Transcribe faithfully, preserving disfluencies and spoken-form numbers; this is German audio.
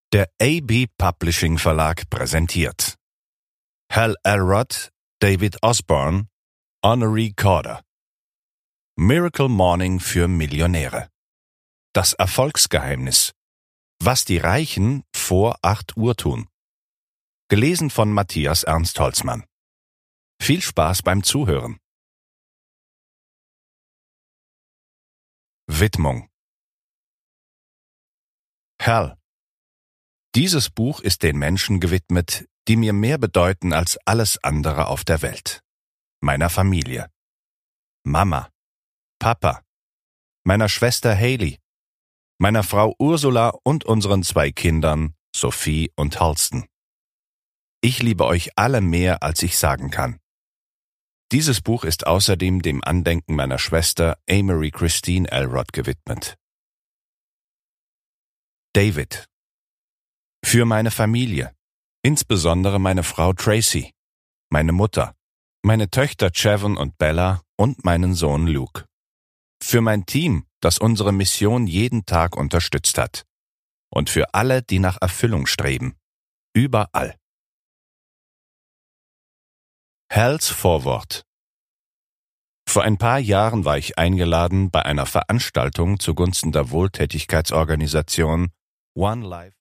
Der A B Publishing Verlag präsentiert Hal Elrod, David Osborne, Honoree Corder. Miracle Morning für Millionäre. Das Erfolgsgeheimnis. Was die Reichen vor acht Uhr tun. Gelesen von Matthias Ernst Holzmann. Viel Spaß beim Zuhören. Widmung. Hal. Dieses Buch ist den Menschen gewidmet, die mir mehr bedeuten als alles andere auf der Welt. Meiner Familie. Mama, Papa, meiner Schwester Haley, meiner Frau Ursula und unseren zwei Kindern, Sophie und Halston. Ich liebe euch alle mehr, als ich sagen kann. Dieses Buch ist außerdem dem Andenken meiner Schwester Amory Christine Elrod gewidmet. David. Für meine Familie, insbesondere meine Frau Tracy, meine Mutter, meine Töchter Chevon und Bella und meinen Sohn Luke. Für mein Team, das unsere Mission jeden Tag unterstützt hat. Und für alle, die nach Erfüllung streben. Überall. Hals Vorwort. Vor ein paar Jahren war ich eingeladen bei einer Veranstaltung zugunsten der Wohltätigkeitsorganisation One Life